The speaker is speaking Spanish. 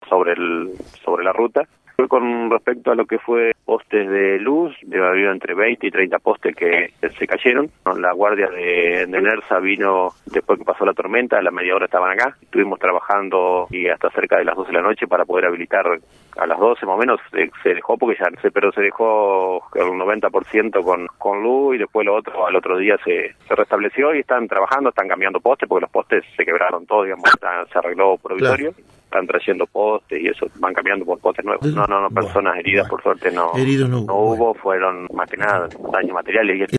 sobre la ruta. Con respecto a lo que fue postes de luz, debe haber habido entre 20 y 30 postes que se cayeron. La guardia de NERSA vino después que pasó la tormenta, a la media hora estaban acá. Estuvimos trabajando y hasta cerca de las 12 de la noche para poder habilitar a las 12 más o menos. Se dejó porque pero se dejó un 90% con luz, y después al otro día se restableció y están trabajando, están cambiando postes porque los postes se quebraron todos, digamos, se arregló provisorio. Claro. Están trayendo postes y eso, van cambiando por postes nuevos. No, personas heridas, por suerte no. Heridos no hubo, fueron más que nada daños materiales.